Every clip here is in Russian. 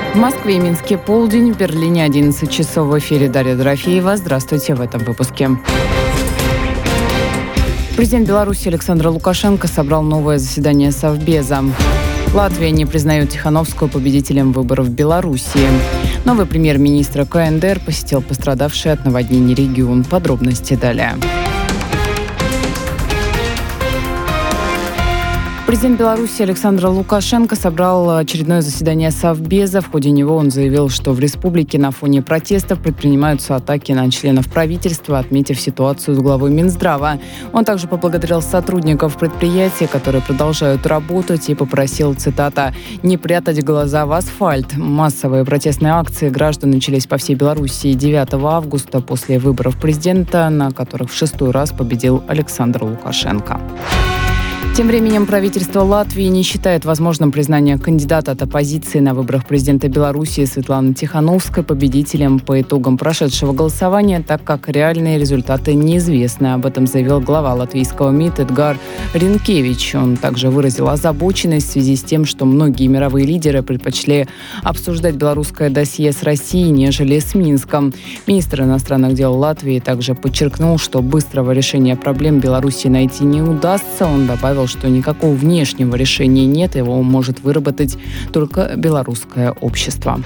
В Москве и Минске полдень, в Берлине 11 часов. В эфире Дарья Дорофеева. Здравствуйте в этом выпуске. Президент Беларуси Александр Лукашенко собрал новое заседание Совбеза. Латвия не признает Тихановскую победителем выборов в Беларуси. Новый премьер-министр КНДР посетил пострадавший от наводнений регион. Подробности далее. Президент Беларуси Александр Лукашенко собрал очередное заседание Совбеза. В ходе него он заявил, что в республике на фоне протестов предпринимаются атаки на членов правительства, отметив ситуацию с главой Минздрава. Он также поблагодарил сотрудников предприятия, которые продолжают работать, и попросил, цитата, «не прятать глаза в асфальт». Массовые протестные акции граждан начались по всей Беларуси 9 августа после выборов президента, на которых в 6-й раз победил Александр Лукашенко. Тем временем правительство Латвии не считает возможным признание кандидата от оппозиции на выборах президента Беларуси Светланы Тихановской победителем по итогам прошедшего голосования, так как реальные результаты неизвестны. Об этом заявил глава латвийского МИД Эдгар Ринкевич. Он также выразил озабоченность в связи с тем, что многие мировые лидеры предпочли обсуждать белорусское досье с Россией, нежели с Минском. Министр иностранных дел Латвии также подчеркнул, что быстрого решения проблем Беларуси найти не удастся. Он добавил, что никакого внешнего решения нет, его может выработать только белорусское общество.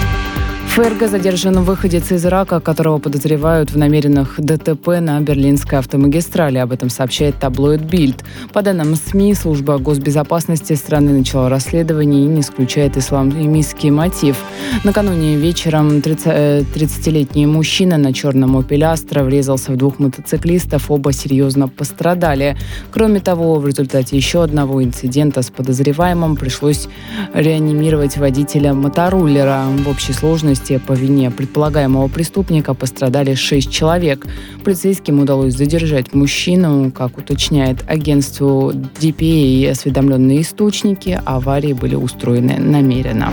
В ФРГ задержан выходец из Ирака, которого подозревают в намеренных ДТП на Берлинской автомагистрали. Об этом сообщает таблоид «Бильд». По данным СМИ, служба госбезопасности страны начала расследование и не исключает исламистский мотив. Накануне вечером 30-летний мужчина на черном «Опель Астра» врезался в двух мотоциклистов, оба серьезно пострадали. Кроме того, в результате еще одного инцидента с подозреваемым пришлось реанимировать водителя мотороллера. В общей сложности по вине предполагаемого преступника пострадали 6 человек. Полицейским удалось задержать мужчину. Как уточняет агентству DPA и осведомленные источники, аварии были устроены намеренно.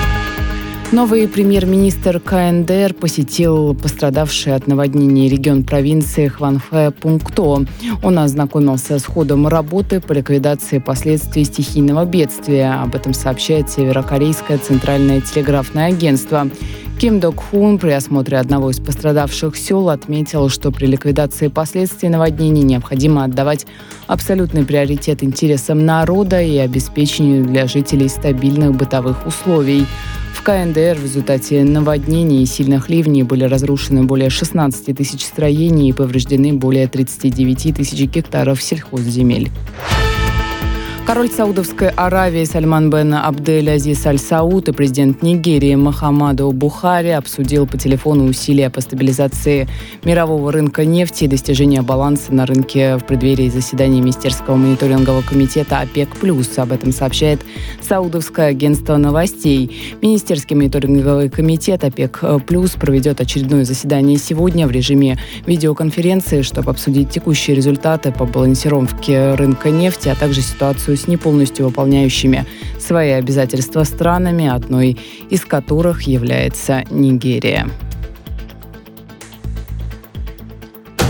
Новый премьер-министр КНДР посетил пострадавший от наводнений регион провинции Хванхэ-Пункто. Он ознакомился с ходом работы по ликвидации последствий стихийного бедствия. Об этом сообщает северокорейское центральное телеграфное агентство. Ким Док Хун при осмотре одного из пострадавших сел отметил, что при ликвидации последствий наводнений необходимо отдавать абсолютный приоритет интересам народа и обеспечению для жителей стабильных бытовых условий. В КНДР в результате наводнений и сильных ливней были разрушены более 16 тысяч строений и повреждены более 39 тысяч гектаров сельхозземель. Король Саудовской Аравии Сальман бен Абдель-Азиз Аль-Сауд и президент Нигерии Мухаммаду Бухари обсудил по телефону усилия по стабилизации мирового рынка нефти и достижения баланса на рынке в преддверии заседания Министерского мониторингового комитета ОПЕК+. Об этом сообщает Саудовское агентство новостей. Министерский мониторинговый комитет ОПЕК+ проведет очередное заседание сегодня в режиме видеоконференции, чтобы обсудить текущие результаты по балансировке рынка нефти, а также ситуацию с неполностью выполняющими свои обязательства странами, одной из которых является Нигерия.